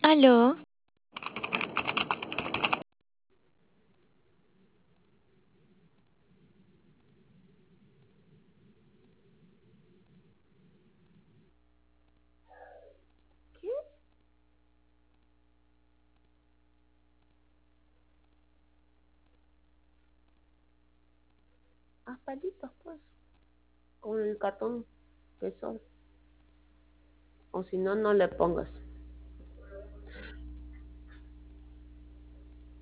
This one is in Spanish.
Aló, ¿Qué? Haz palitos, pues, con el cartón que son. O si no, no le pongas.